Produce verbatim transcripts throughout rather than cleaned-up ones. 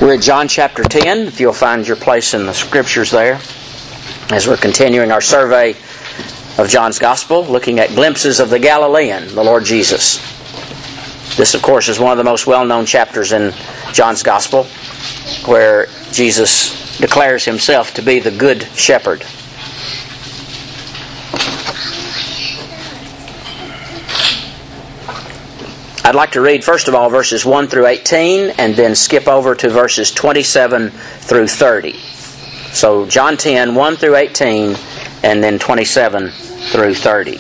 We're at John chapter ten, if you'll find your place in the Scriptures there, as we're continuing our survey of John's Gospel, looking at glimpses of the Galilean, the Lord Jesus. This, of course, is one of the most well-known chapters in John's Gospel, where Jesus declares Himself to be the Good Shepherd. I'd like to read, first of all, verses one through eighteen, and then skip over to verses twenty-seven through thirty. So, John ten, one through eighteen, and then twenty-seven through thirty.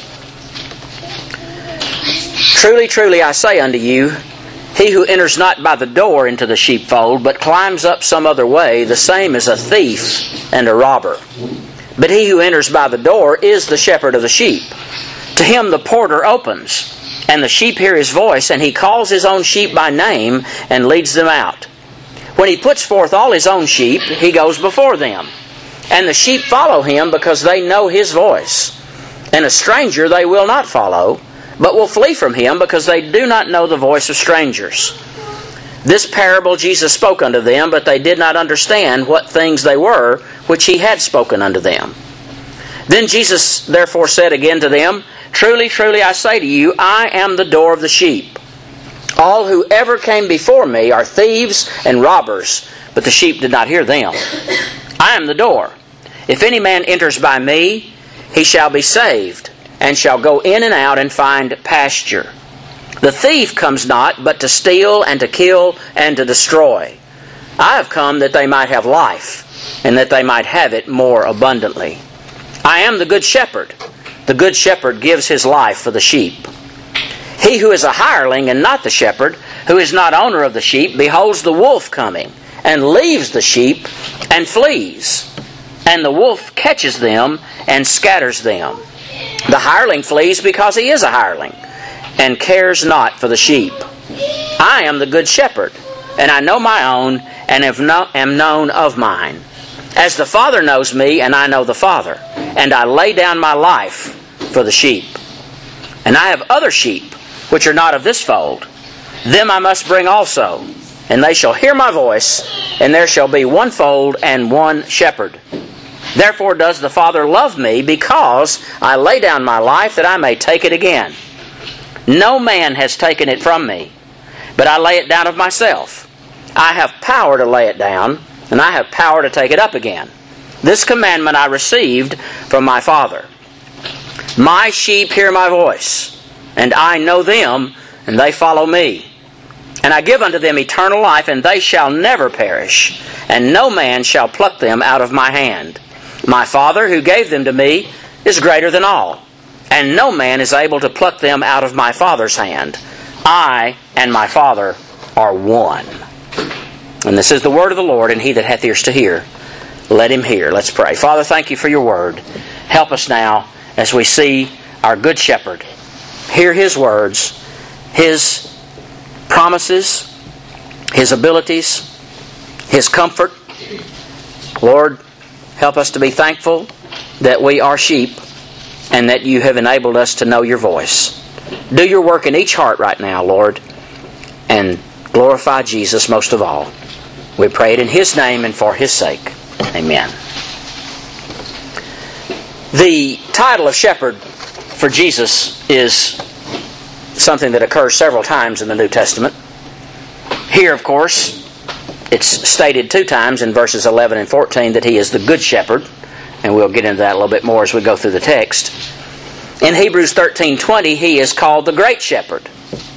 Truly, truly, I say unto you, he who enters not by the door into the sheepfold, but climbs up some other way, the same is a thief and a robber. But he who enters by the door is the shepherd of the sheep. To him the porter opens, and the sheep hear his voice, and he calls his own sheep by name and leads them out. When he puts forth all his own sheep, he goes before them. And the sheep follow him because they know his voice. And a stranger they will not follow, but will flee from him because they do not know the voice of strangers. This parable Jesus spoke unto them, but they did not understand what things they were which he had spoken unto them. Then Jesus therefore said again to them, Truly, truly, I say to you, I am the door of the sheep. All who ever came before me are thieves and robbers, but the sheep did not hear them. I am the door. If any man enters by me, he shall be saved, and shall go in and out and find pasture. The thief comes not, but to steal and to kill and to destroy. I have come that they might have life, and that they might have it more abundantly. I am the good shepherd. The good shepherd gives his life for the sheep. He who is a hireling and not the shepherd, who is not owner of the sheep, beholds the wolf coming, and leaves the sheep, and flees. And the wolf catches them, and scatters them. The hireling flees because he is a hireling, and cares not for the sheep. I am the good shepherd, and I know my own, and have no, am known of mine. As the Father knows me, and I know the Father, and I lay down my life for the sheep. And I have other sheep, which are not of this fold. Them I must bring also, and they shall hear my voice, and there shall be one fold and one shepherd. Therefore does the Father love me, because I lay down my life that I may take it again. No man has taken it from me, but I lay it down of myself. I have power to lay it down, and I have power to take it up again. This commandment I received from my Father. My sheep hear my voice, and I know them, and they follow me. And I give unto them eternal life, and they shall never perish, and no man shall pluck them out of my hand. My Father, who gave them to me, is greater than all, and no man is able to pluck them out of my Father's hand. I and my Father are one. And this is the word of the Lord, and he that hath ears to hear, let him hear. Let's pray. Father, thank you for your word. Help us now as we see our good shepherd. Hear his words, his promises, his abilities, his comfort. Lord, help us to be thankful that we are sheep and that you have enabled us to know your voice. Do your work in each heart right now, Lord, and glorify Jesus most of all. We pray it in his name and for his sake. Amen. The title of shepherd for Jesus is something that occurs several times in the New Testament. Here, of course, it's stated two times in verses eleven and fourteen that he is the good shepherd, and we'll get into that a little bit more as we go through the text. In Hebrews thirteen twenty, he is called the great shepherd.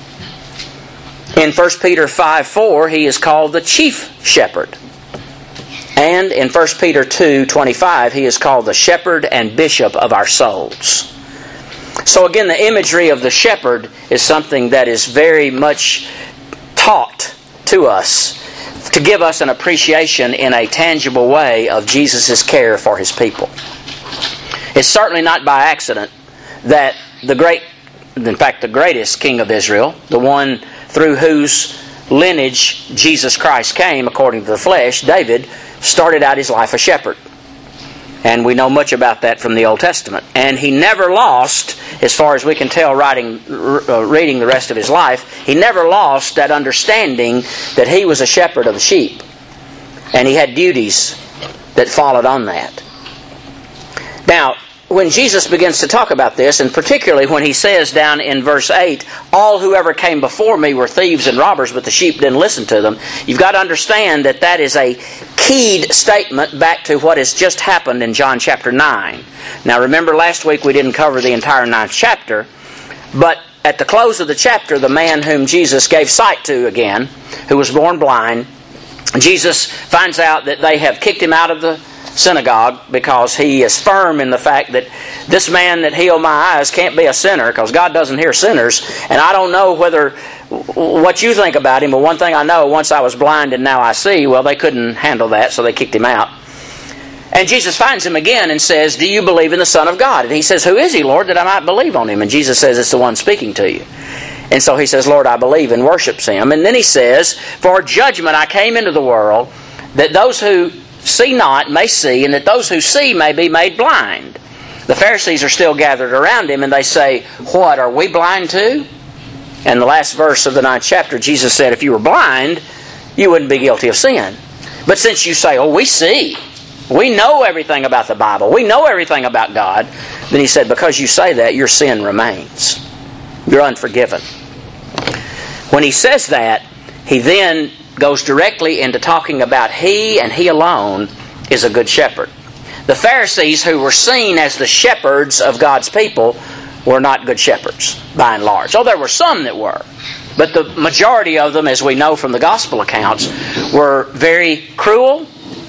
In First Peter five four, he is called the chief shepherd. And in First Peter two twenty-five, he is called the shepherd and bishop of our souls. So again, the imagery of the shepherd is something that is very much taught to us to give us an appreciation in a tangible way of Jesus' care for his people. It's certainly not by accident that the great, in fact the greatest king of Israel, the one through whose lineage Jesus Christ came according to the flesh, David, started out his life a shepherd. And we know much about that from the Old Testament. And he never lost, as far as we can tell writing, uh, reading the rest of his life, he never lost that understanding that he was a shepherd of the sheep. And he had duties that followed on that. Now, when Jesus begins to talk about this, and particularly when he says down in verse eight, all whoever came before me were thieves and robbers, but the sheep didn't listen to them, you've got to understand that that is a keyed statement back to what has just happened in John chapter nine. Now remember, last week we didn't cover the entire ninth chapter, but at the close of the chapter, the man whom Jesus gave sight to again, who was born blind, Jesus finds out that they have kicked him out of the synagogue because he is firm in the fact that this man that healed my eyes can't be a sinner, because God doesn't hear sinners. And I don't know whether what you think about him, but one thing I know, once I was blind and now I see. Well, they couldn't handle that, so they kicked him out. And Jesus finds him again and says, do you believe in the Son of God? And he says, who is he, Lord, that I might believe on him? And Jesus says, it's the one speaking to you. And so he says, Lord, I believe, and worships him. And then he says, for judgment I came into the world, that those who see not may see, and that those who see may be made blind. The Pharisees are still gathered around him, and they say, what, are we blind too? And the last verse of the ninth chapter, Jesus said, if you were blind, you wouldn't be guilty of sin. But since you say, oh, we see, we know everything about the Bible, we know everything about God, then he said, because you say that, your sin remains. You're unforgiven. When he says that, he then goes directly into talking about he and he alone is a good shepherd. The Pharisees, who were seen as the shepherds of God's people, were not good shepherds, by and large. Oh, there were some that were. But the majority of them, as we know from the gospel accounts, were very cruel.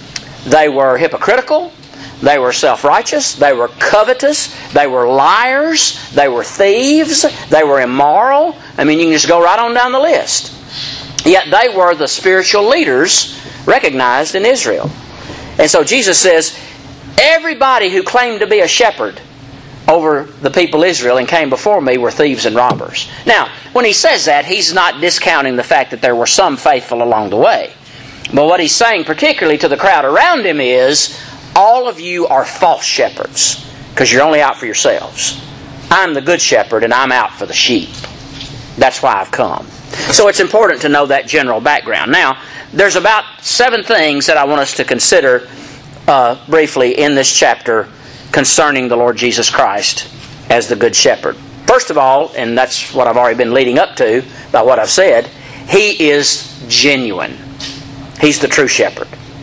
They were hypocritical. They were self-righteous. They were covetous. They were liars. They were thieves. They were immoral. I mean, you can just go right on down the list. Yet they were the spiritual leaders recognized in Israel. And so Jesus says, everybody who claimed to be a shepherd over the people of Israel and came before me were thieves and robbers. Now, when he says that, he's not discounting the fact that there were some faithful along the way. But what he's saying particularly to the crowd around him is, all of you are false shepherds, because you're only out for yourselves. I'm the good shepherd, and I'm out for the sheep. That's why I've come. So it's important to know that general background. Now, there's about seven things that I want us to consider uh, briefly in this chapter concerning the Lord Jesus Christ as the Good Shepherd. First of all, and that's what I've already been leading up to by what I've said, He is genuine. He's the true shepherd.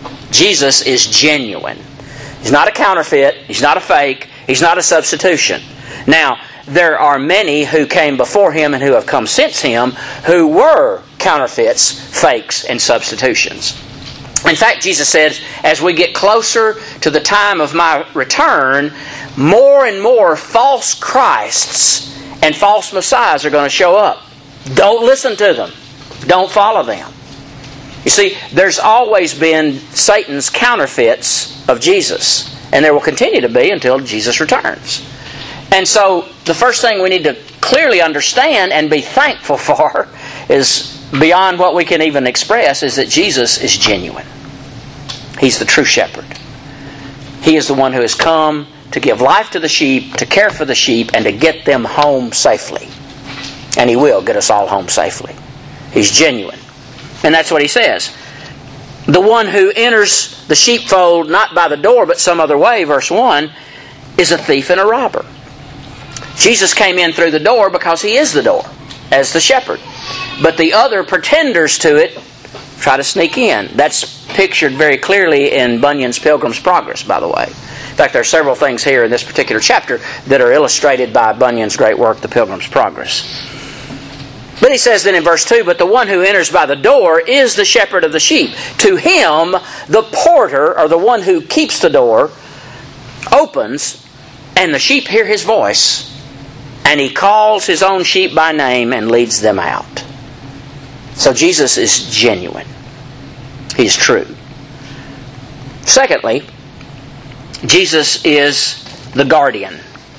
Jesus is genuine. He's not a counterfeit. He's not a fake. He's not a substitution. Now, there are many who came before Him and who have come since Him who were counterfeits, fakes, and substitutions. In fact, Jesus said, as we get closer to the time of my return, more and more false Christs and false Messiahs are going to show up. Don't listen to them. Don't follow them. You see, there's always been Satan's counterfeits of Jesus, and there will continue to be until Jesus returns. And so, the first thing we need to clearly understand and be thankful for is, beyond what we can even express, is that Jesus is genuine. He's the true shepherd. He is the one who has come to give life to the sheep, to care for the sheep, and to get them home safely. And He will get us all home safely. He's genuine. And that's what He says. The one who enters the sheepfold not by the door but some other way, verse one, is a thief and a robber. Jesus came in through the door because He is the door, as the shepherd. But the other pretenders to it try to sneak in. That's pictured very clearly in Bunyan's Pilgrim's Progress, by the way. In fact, there are several things here in this particular chapter that are illustrated by Bunyan's great work, The Pilgrim's Progress. But he says then in verse two, but the one who enters by the door is the shepherd of the sheep. To him, the porter, or the one who keeps the door, opens, and the sheep hear his voice, and he calls his own sheep by name and leads them out. So Jesus is genuine. He's true. Secondly, Jesus is the guardian.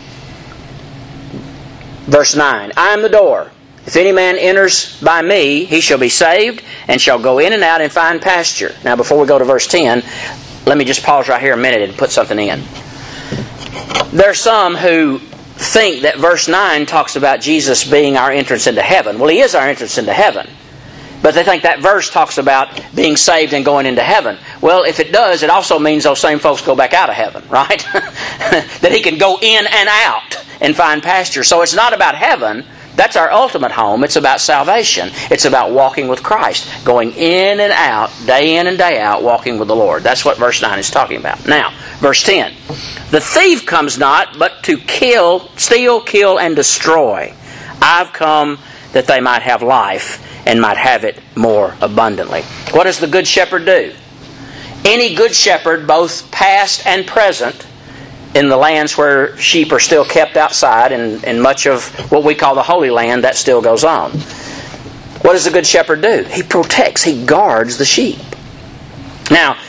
Verse nine, I am the door. If any man enters by me, he shall be saved, and shall go in and out and find pasture. Now, before we go to verse ten, let me just pause right here a minute and put something in. There are some who think that verse nine talks about Jesus being our entrance into heaven. Well, He is our entrance into heaven. But they think that verse talks about being saved and going into heaven. Well, if it does, it also means those same folks go back out of heaven, right? That he can go in and out and find pasture. So it's not about heaven. That's our ultimate home. It's about salvation. It's about walking with Christ. Going in and out, day in and day out, walking with the Lord. That's what verse nine is talking about. Now, verse ten. The thief comes not, but to kill, steal, kill, and destroy. I've come that they might have life and might have it more abundantly. What does the Good Shepherd do? Any good shepherd, both past and present, in the lands where sheep are still kept outside, and, and much of what we call the Holy Land, that still goes on. What does the Good Shepherd do? He protects, he guards the sheep. Now,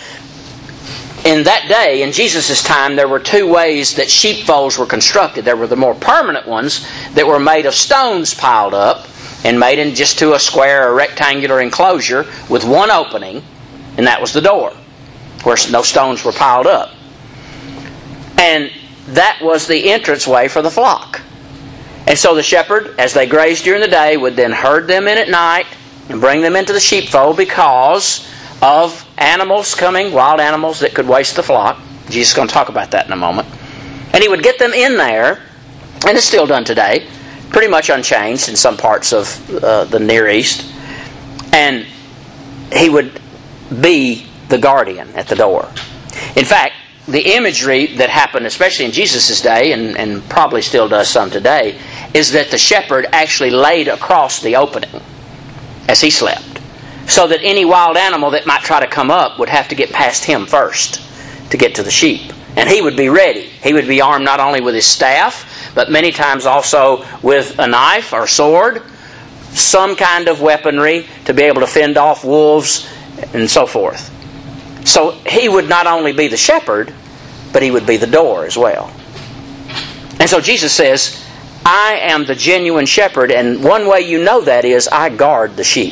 in that day, in Jesus' time, there were two ways that sheepfolds were constructed. There were the more permanent ones that were made of stones piled up and made in just to a square or rectangular enclosure with one opening, and that was the door, where no stones were piled up. And that was the entranceway for the flock. And so the shepherd, as they grazed during the day, would then herd them in at night and bring them into the sheepfold because of animals coming, wild animals that could waste the flock. Jesus is going to talk about that in a moment. And he would get them in there, and it's still done today, pretty much unchanged in some parts of uh, the Near East. And he would be the guardian at the door. In fact, the imagery that happened, especially in Jesus' day, and, and probably still does some today, is that the shepherd actually laid across the opening as he slept, so that any wild animal that might try to come up would have to get past him first to get to the sheep. And he would be ready. He would be armed not only with his staff, but many times also with a knife or sword, some kind of weaponry to be able to fend off wolves and so forth. So he would not only be the shepherd, but he would be the door as well. And so Jesus says, I am the genuine shepherd, and one way you know that is I guard the sheep.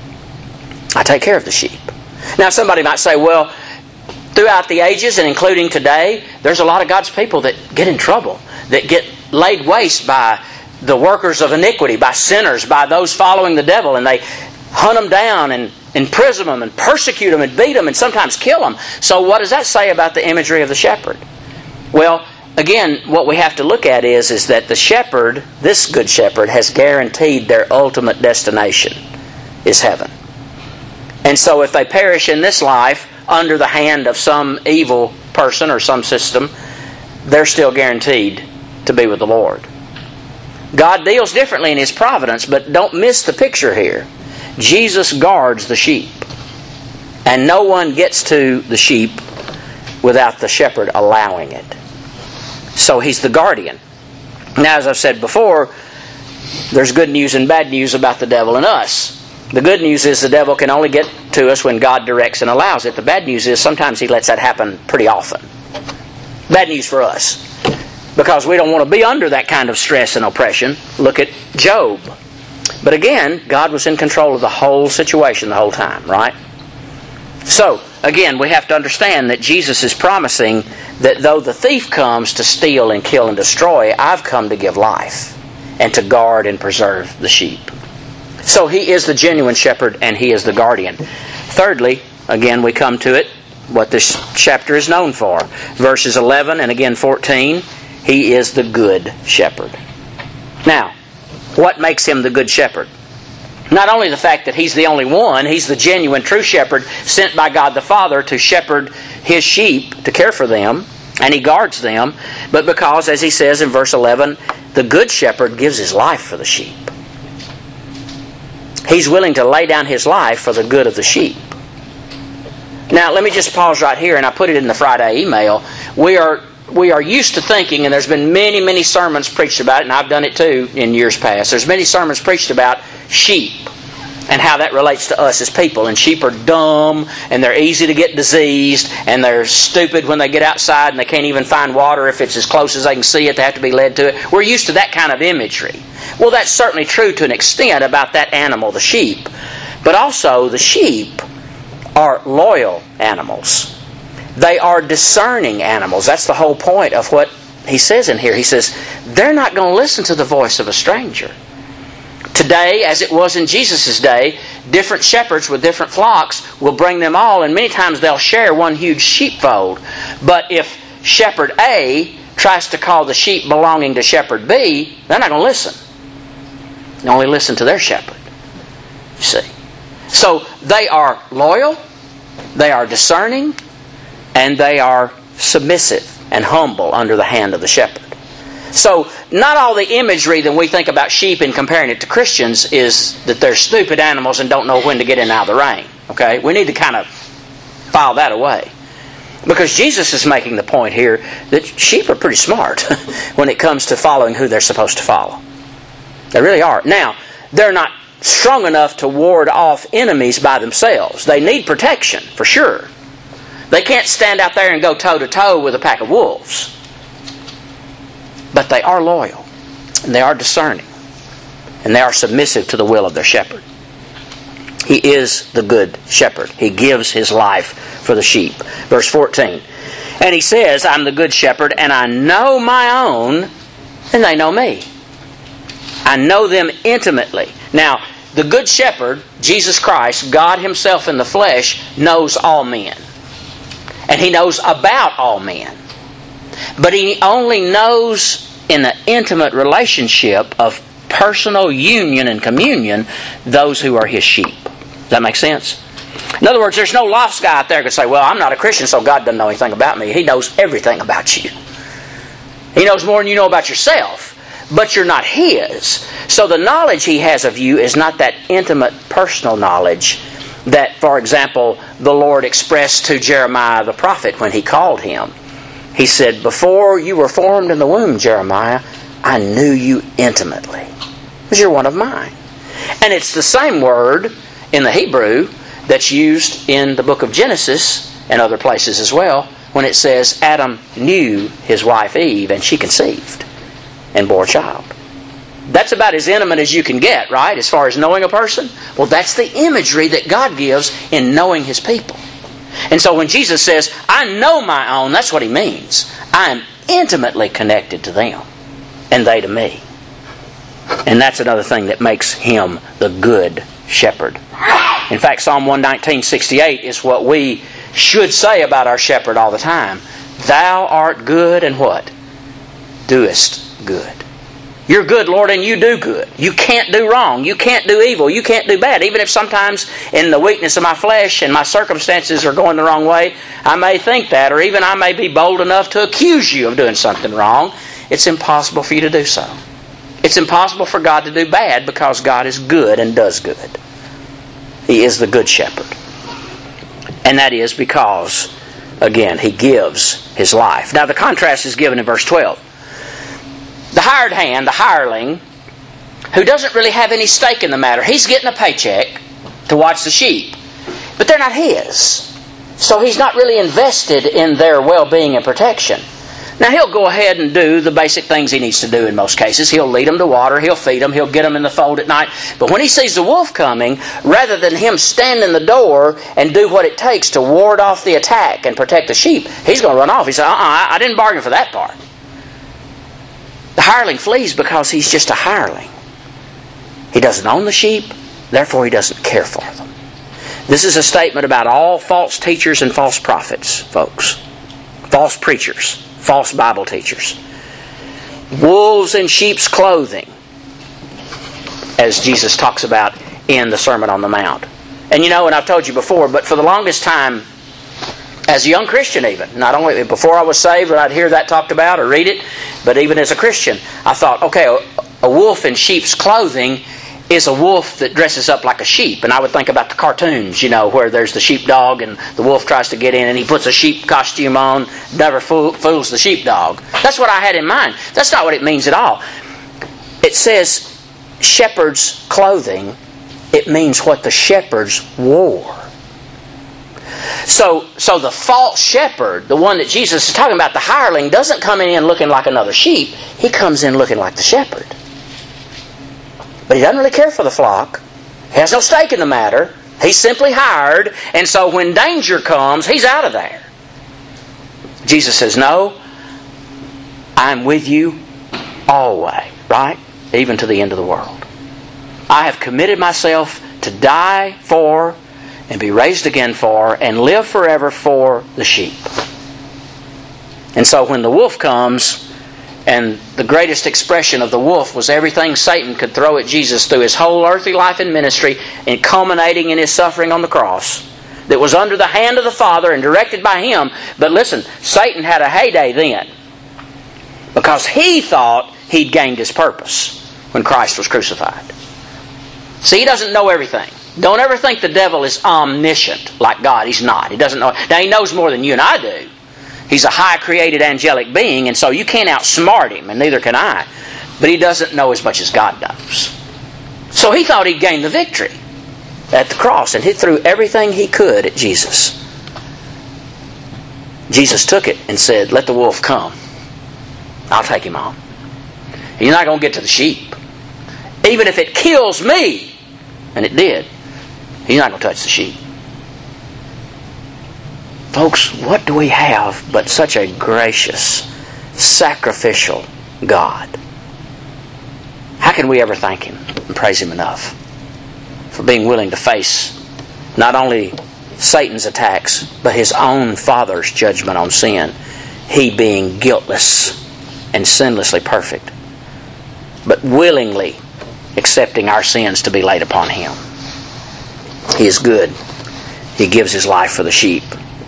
I take care of the sheep. Now somebody might say, well, throughout the ages and including today, there's a lot of God's people that get in trouble, that get laid waste by the workers of iniquity, by sinners, by those following the devil, and they hunt them down and imprison them and persecute them and beat them and sometimes kill them. So what does that say about the imagery of the shepherd? Well, again, what we have to look at is, is that the shepherd, this good shepherd, has guaranteed their ultimate destination is heaven. And so if they perish in this life under the hand of some evil person or some system, they're still guaranteed to be with the Lord. God deals differently in His providence, but don't miss the picture here. Jesus guards the sheep. And no one gets to the sheep without the shepherd allowing it. So He's the guardian. Now, as I've said before, there's good news and bad news about the devil and us. The good news is the devil can only get to us when God directs and allows it. The bad news is sometimes he lets that happen pretty often. Bad news for us, because we don't want to be under that kind of stress and oppression. Look at Job. But again, God was in control of the whole situation the whole time, right? So, again, we have to understand that Jesus is promising that though the thief comes to steal and kill and destroy, I've come to give life and to guard and preserve the sheep. So He is the genuine shepherd and He is the guardian. Thirdly, again we come to it, what this chapter is known for. Verses eleven and again fourteen, He is the good shepherd. Now, what makes Him the good shepherd? Not only the fact that He's the only one, He's the genuine true shepherd sent by God the Father to shepherd His sheep, to care for them, and He guards them, but because, as He says in verse eleven, the good shepherd gives His life for the sheep. He's willing to lay down His life for the good of the sheep. Now, let me just pause right here, and I put it in the Friday email. We are we are used to thinking, and there's been many, many sermons preached about it, and I've done it too in years past. There's many sermons preached about sheep and how that relates to us as people. And sheep are dumb, and they're easy to get diseased, and they're stupid when they get outside, and they can't even find water if it's as close as they can see it. They have to be led to it. We're used to that kind of imagery. Well, that's certainly true to an extent about that animal, the sheep. But also, the sheep are loyal animals. They are discerning animals. That's the whole point of what he says in here. He says, they're not going to listen to the voice of a stranger. Today, as it was in Jesus' day, different shepherds with different flocks will bring them all, and many times they'll share one huge sheepfold. But if shepherd A tries to call the sheep belonging to shepherd B, they're not going to listen. They only listen to their shepherd. You see. So they are loyal, they are discerning, and they are submissive and humble under the hand of the shepherd. So not all the imagery that we think about sheep in comparing it to Christians is that they're stupid animals and don't know when to get in and out of the rain. Okay? We need to kind of file that away. Because Jesus is making the point here that sheep are pretty smart when it comes to following who they're supposed to follow. They really are. Now, they're not strong enough to ward off enemies by themselves. They need protection, for sure. They can't stand out there and go toe-to-toe with a pack of wolves. But they are loyal, and they are discerning, and they are submissive to the will of their shepherd. He is the good shepherd. He gives his life for the sheep. Verse fourteen. And he says, I'm the good shepherd, and I know my own, and they know me. I know them intimately. Now, the good shepherd, Jesus Christ, God himself in the flesh, knows all men. And he knows about all men. But he only knows in an intimate relationship of personal union and communion those who are his sheep. Does that make sense? In other words, there's no lost guy out there who can say, well, I'm not a Christian, so God doesn't know anything about me. He knows everything about you. He knows more than you know about yourself, but you're not his. So the knowledge he has of you is not that intimate personal knowledge that, for example, the Lord expressed to Jeremiah the prophet when he called him. He said, before you were formed in the womb, Jeremiah, I knew you intimately, because you're one of mine. And it's the same word in the Hebrew that's used in the book of Genesis and other places as well, when it says Adam knew his wife Eve, and she conceived and bore a child. That's about as intimate as you can get, right? As far as knowing a person. Well, that's the imagery that God gives in knowing his people. And so when Jesus says, I know my own, that's what he means. I am intimately connected to them, and they to me. And that's another thing that makes him the good shepherd. In fact, Psalm one nineteen, sixty-eight is what we should say about our shepherd all the time. Thou art good and what? Doest good. You're good, Lord, and you do good. You can't do wrong. You can't do evil. You can't do bad. Even if sometimes in the weakness of my flesh and my circumstances are going the wrong way, I may think that, or even I may be bold enough to accuse you of doing something wrong. It's impossible for you to do so. It's impossible for God to do bad because God is good and does good. He is the good shepherd. And that is because, again, he gives his life. Now the contrast is given in verse twelve. The hired hand, the hireling, who doesn't really have any stake in the matter. He's getting a paycheck to watch the sheep, but they're not his. So he's not really invested in their well-being and protection. Now he'll go ahead and do the basic things he needs to do in most cases. He'll lead them to water, he'll feed them, he'll get them in the fold at night. But when he sees the wolf coming, rather than him stand in the door and do what it takes to ward off the attack and protect the sheep, he's going to run off. He says, uh-uh, I didn't bargain for that part. The hireling flees because he's just a hireling. He doesn't own the sheep, therefore he doesn't care for them. This is a statement about all false teachers and false prophets, folks. False preachers, false Bible teachers. Wolves in sheep's clothing, as Jesus talks about in the Sermon on the Mount. And you know, and I've told you before, but for the longest time, as a young Christian even, not only before I was saved when I'd hear that talked about or read it, but even as a Christian, I thought, okay, a, a wolf in sheep's clothing is a wolf that dresses up like a sheep. And I would think about the cartoons, you know, where there's the sheepdog and the wolf tries to get in and he puts a sheep costume on, never fool, fools the sheepdog. That's what I had in mind. That's not what it means at all. It says shepherd's clothing. It means what the shepherds wore. So, so the false shepherd, the one that Jesus is talking about, the hireling, doesn't come in looking like another sheep. He comes in looking like the shepherd. But he doesn't really care for the flock. He has no stake in the matter. He's simply hired, and so when danger comes, he's out of there. Jesus says, no, I'm with you always, right? Even to the end of the world. I have committed myself to die for and be raised again for and live forever for the sheep. And so when the wolf comes, and the greatest expression of the wolf was everything Satan could throw at Jesus through his whole earthly life and ministry, and culminating in his suffering on the cross, that was under the hand of the Father and directed by Him. But listen, Satan had a heyday then, because he thought he'd gained his purpose when Christ was crucified. See, he doesn't know everything. Don't ever think the devil is omniscient like God. He's not. He doesn't know. Now, he knows more than you and I do. He's a high created angelic being, and so you can't outsmart him, and neither can I. But he doesn't know as much as God knows. So he thought he'd gained the victory at the cross, and he threw everything he could at Jesus. Jesus took it and said, "Let the wolf come. I'll take him on. You're not going to get to the sheep. Even if it kills me," and it did, he's not going to touch the sheep. Folks, what do we have but such a gracious, sacrificial God? How can we ever thank Him and praise Him enough for being willing to face not only Satan's attacks, but His own Father's judgment on sin, He being guiltless and sinlessly perfect, but willingly accepting our sins to be laid upon Him. He is good. He gives His life for the sheep.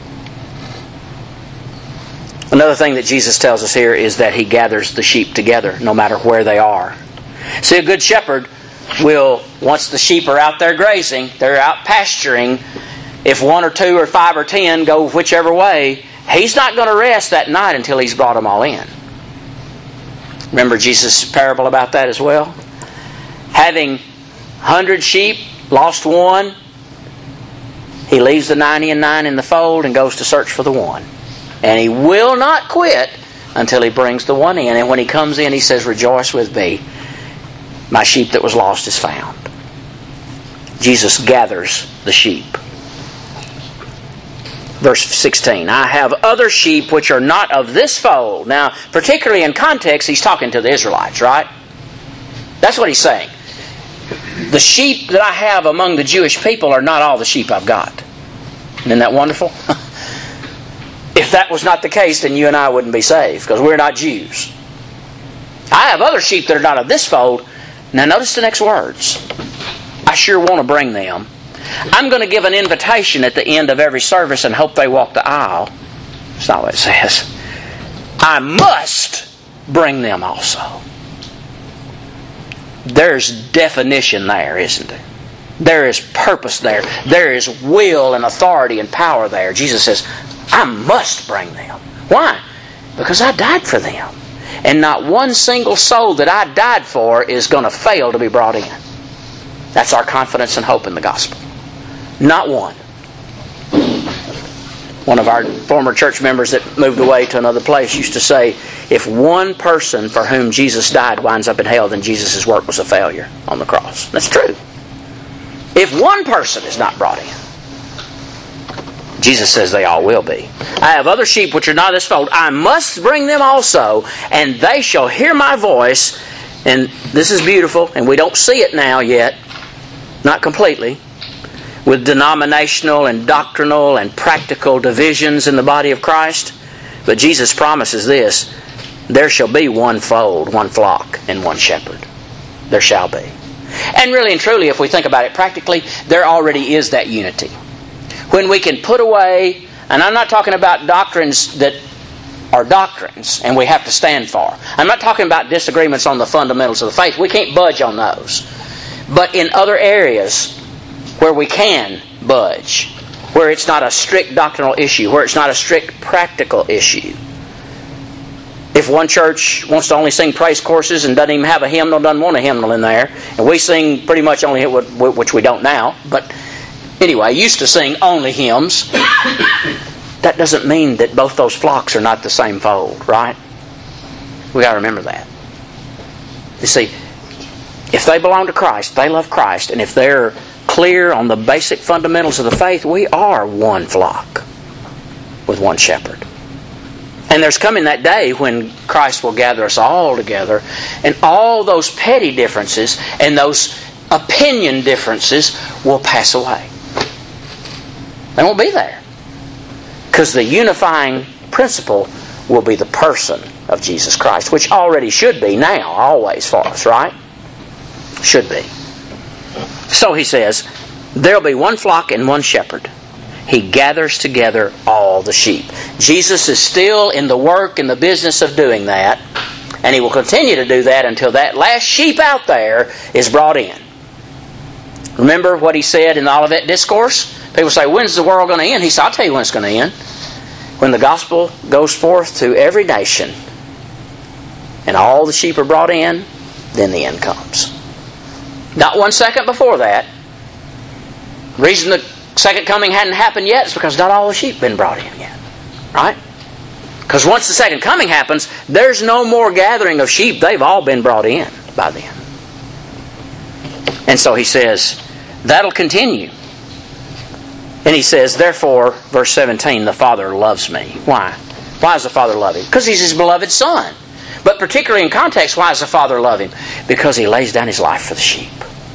Another thing that Jesus tells us here is that He gathers the sheep together no matter where they are. See, a good shepherd will, once the sheep are out there grazing, they're out pasturing, if one or two or five or ten go whichever way, He's not going to rest that night until He's brought them all in. Remember Jesus' parable about that as well? Having hundred sheep, lost one, He leaves the ninety and nine in the fold and goes to search for the one. And He will not quit until He brings the one in. And when He comes in, He says, "Rejoice with me. My sheep that was lost is found." Jesus gathers the sheep. Verse sixteen, "I have other sheep which are not of this fold." Now, particularly in context, He's talking to the Israelites, right? That's what He's saying. The sheep that I have among the Jewish people are not all the sheep I've got. Isn't that wonderful? If that was not the case, then you and I wouldn't be saved, because we're not Jews. "I have other sheep that are not of this fold." Now notice the next words. I sure want to bring them. I'm going to give an invitation at the end of every service and hope they walk the aisle. That's not what it says. I must bring them also. There's definition there, isn't there? There is purpose there. There is will and authority and power there. Jesus says, I must bring them. Why? Because I died for them. And not one single soul that I died for is going to fail to be brought in. That's our confidence and hope in the gospel. Not one. One of our former church members that moved away to another place used to say, if one person for whom Jesus died winds up in hell, then Jesus' work was a failure on the cross. That's true. If one person is not brought in, Jesus says they all will be. I have other sheep which are not of this fold. I must bring them also, and they shall hear my voice. And this is beautiful, and we don't see it now yet. Not completely. With denominational and doctrinal and practical divisions in the body of Christ. But Jesus promises this. There shall be one fold, one flock, and one shepherd. There shall be. And really and truly, if we think about it practically, there already is that unity. When we can put away, and I'm not talking about doctrines that are doctrines and we have to stand for. I'm not talking about disagreements on the fundamentals of the faith. We can't budge on those. But in other areas where we can budge, where it's not a strict doctrinal issue, where it's not a strict practical issue. If one church wants to only sing praise courses and doesn't even have a hymnal, doesn't want a hymnal in there, and we sing pretty much only, which we don't now, but anyway, used to sing only hymns, that doesn't mean that both those flocks are not the same fold, right? We got to remember that. You see, if they belong to Christ, they love Christ, and if they're clear on the basic fundamentals of the faith, we are one flock with one shepherd. And there's coming that day when Christ will gather us all together, and all those petty differences and those opinion differences will pass away. They won't be there. Because the unifying principle will be the person of Jesus Christ, which already should be now, always for us, right? Should be. So he says, there'll be one flock and one shepherd. He gathers together all the sheep. Jesus is still in the work and the business of doing that, and He will continue to do that until that last sheep out there is brought in. Remember what He said in the Olivet Discourse? People say, when's the world going to end? He said, I'll tell you when it's going to end. When the gospel goes forth to every nation and all the sheep are brought in, then the end comes. Not one second before that. The reason the second coming hadn't happened yet is because not all the sheep have been brought in yet. Right? Because once the second coming happens, there's no more gathering of sheep. They've all been brought in by then. And so He says, that'll continue. And He says, therefore, verse seventeen, the Father loves me. Why? Why does the Father love Him? Because He's His beloved Son. But particularly in context, why does the Father love Him? Because He lays down His life for the sheep.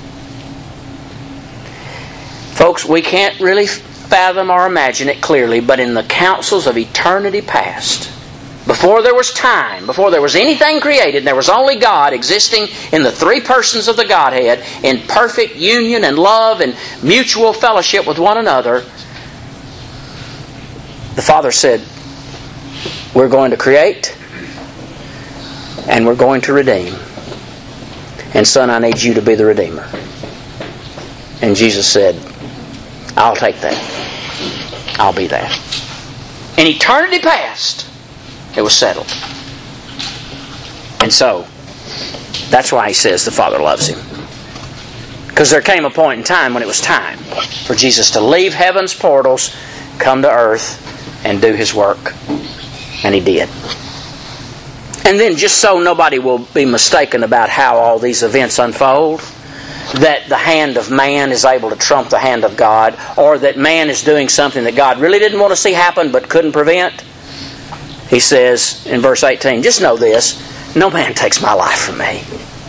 Folks, we can't really fathom or imagine it clearly, but in the counsels of eternity past, before there was time, before there was anything created, and there was only God existing in the three persons of the Godhead, in perfect union and love and mutual fellowship with one another, the Father said, we're going to create and we're going to redeem. And Son, I need you to be the Redeemer. And Jesus said, I'll take that. I'll be that. In eternity past, it was settled. And so, that's why He says the Father loves Him. Because there came a point in time when it was time for Jesus to leave heaven's portals, come to earth, and do His work. And He did. And then, just so nobody will be mistaken about how all these events unfold, that the hand of man is able to trump the hand of God, or that man is doing something that God really didn't want to see happen but couldn't prevent, He says in verse eighteen, just know this, no man takes my life from me.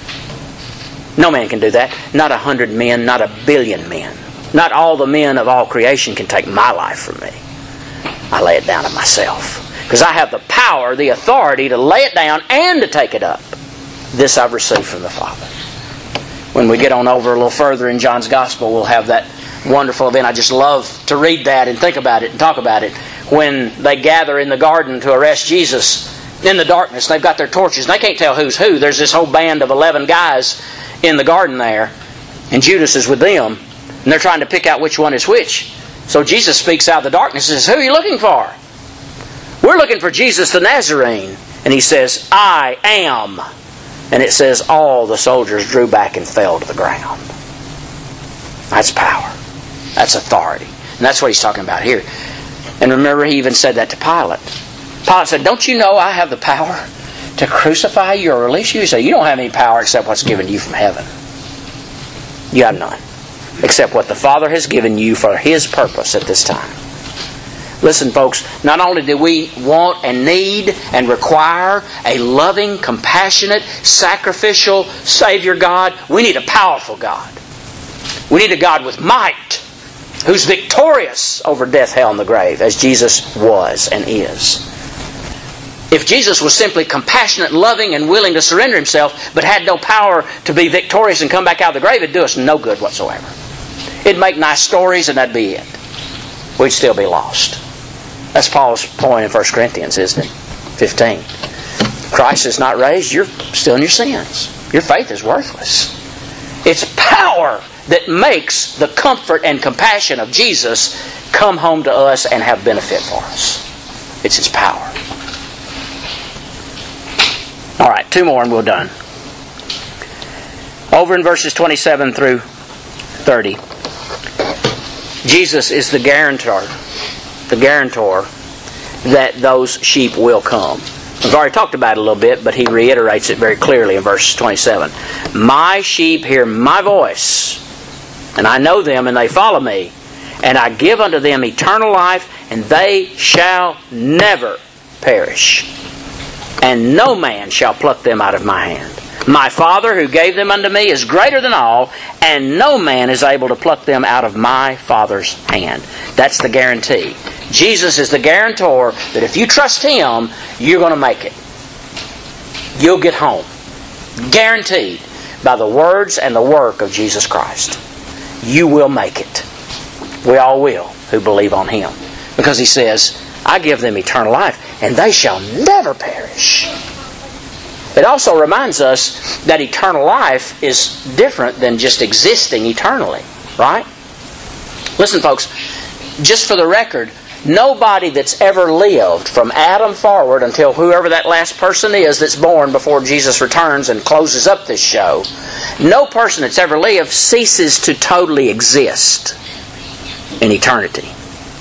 No man can do that. Not a hundred men, not a billion men. Not all the men of all creation can take my life from me. I lay it down of myself. Because I have the power, the authority to lay it down and to take it up. This I've received from the Father. When we get on over a little further in John's Gospel, we'll have that wonderful event. I just love to read that and think about it and talk about it. When they gather in the garden to arrest Jesus in the darkness, they've got their torches, and they can't tell who's who. There's this whole band of eleven guys in the garden there, and Judas is with them, and they're trying to pick out which one is which. So Jesus speaks out of the darkness and says, who are you looking for? We're looking for Jesus the Nazarene. And He says, I am. And it says all the soldiers drew back and fell to the ground. That's power. That's authority. And that's what He's talking about here. And remember, He even said that to Pilate. Pilate said, don't you know I have the power to crucify you or release you? He said, you don't have any power except what's given you from heaven. You have none. Except what the Father has given you for His purpose at this time. Listen, folks, not only do we want and need and require a loving, compassionate, sacrificial Savior God, we need a powerful God. We need a God with might, who's victorious over death, hell, and the grave, as Jesus was and is. If Jesus was simply compassionate, loving, and willing to surrender Himself, but had no power to be victorious and come back out of the grave, it'd do us no good whatsoever. It'd make nice stories and that'd be it. We'd still be lost. That's Paul's point in First Corinthians, isn't it? fifteen. Christ is not raised, you're still in your sins. Your faith is worthless. It's power that makes the comfort and compassion of Jesus come home to us and have benefit for us. It's His power. All right, two more and we're done. Over in verses twenty-seven through thirty, Jesus is the guarantor, the guarantor that those sheep will come. We've already talked about it a little bit, but He reiterates it very clearly in verse twenty-seven. My sheep hear my voice, and I know them, and they follow me. And I give unto them eternal life, and they shall never perish. And no man shall pluck them out of my hand. My Father who gave them unto me is greater than all, and no man is able to pluck them out of my Father's hand. That's the guarantee. Jesus is the guarantor that if you trust Him, you're going to make it. You'll get home. Guaranteed by the words and the work of Jesus Christ. You will make it. We all will who believe on Him. Because He says, I give them eternal life, and they shall never perish. It also reminds us that eternal life is different than just existing eternally. Right? Listen, folks, just for the record, nobody that's ever lived from Adam forward until whoever that last person is that's born before Jesus returns and closes up this show, no person that's ever lived ceases to totally exist in eternity.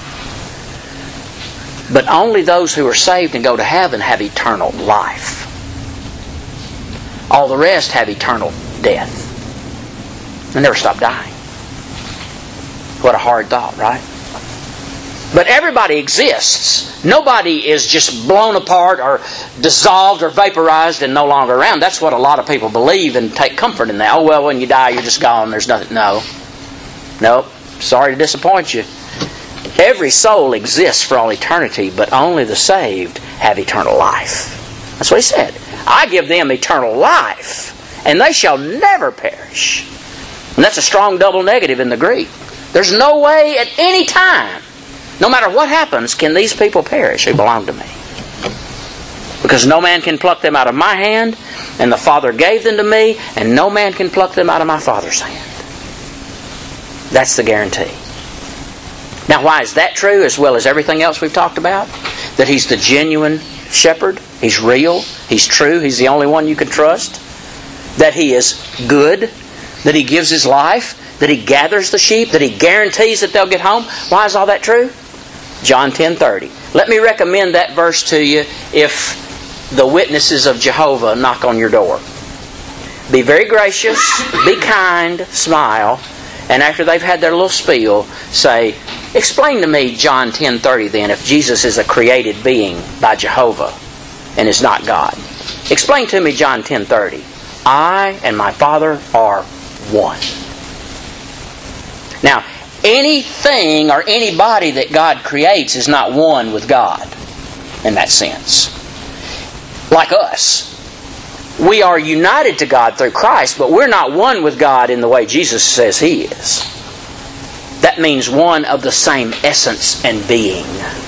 But only those who are saved and go to heaven have eternal life. All the rest have eternal death. And never stop dying. What a hard thought, right? But everybody exists. Nobody is just blown apart or dissolved or vaporized and no longer around. That's what a lot of people believe and take comfort in that. Oh, well, when you die, you're just gone. There's nothing. No. Nope. Sorry to disappoint you. Every soul exists for all eternity, but only the saved have eternal life. That's what He said. I give them eternal life, and they shall never perish. And that's a strong double negative in the Greek. There's no way at any time, no matter what happens, can these people perish who belong to me. Because no man can pluck them out of my hand, and the Father gave them to me, and no man can pluck them out of my Father's hand. That's the guarantee. Now, why is that true, as well as everything else we've talked about? That He's the genuine shepherd. He's real. He's true. He's the only one you can trust. That He is good. That He gives His life. That He gathers the sheep. That He guarantees that they'll get home. Why is all that true? John ten thirty. Let me recommend that verse to you if the witnesses of Jehovah knock on your door. Be very gracious. Be kind. Smile. And after they've had their little spiel, say, explain to me John ten thirty then, if Jesus is a created being by Jehovah and is not God. Explain to me John ten thirty. I and my Father are one. Now, anything or anybody that God creates is not one with God in that sense. Like us. We are united to God through Christ, but we're not one with God in the way Jesus says He is. That means one of the same essence and being.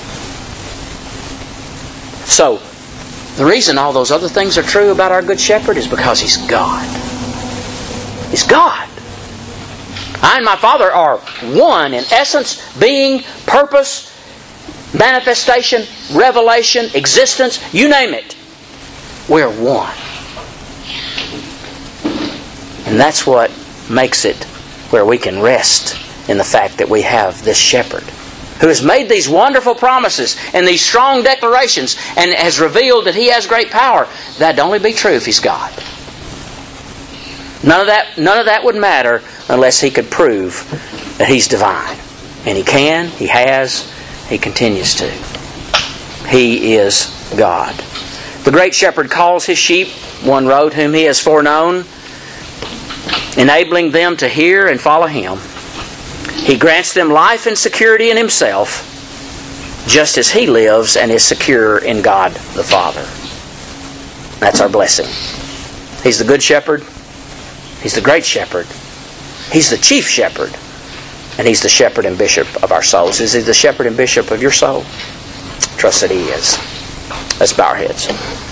So, the reason all those other things are true about our Good Shepherd is because He's God. He's God. I and my Father are one in essence, being, purpose, manifestation, revelation, existence, you name it. We're one. And that's what makes it where we can rest in the fact that we have this shepherd who has made these wonderful promises and these strong declarations and has revealed that He has great power. That'd only be true if He's God. None of that, none of that would matter unless He could prove that He's divine. And He can, He has, He continues to. He is God. The great shepherd calls His sheep, one wrote, whom He has foreknown, enabling them to hear and follow Him. He grants them life and security in Himself, just as He lives and is secure in God the Father. That's our blessing. He's the Good Shepherd. He's the Great Shepherd. He's the Chief Shepherd. And He's the Shepherd and Bishop of our souls. Is He the Shepherd and Bishop of your soul? Trust that He is. Let's bow our heads.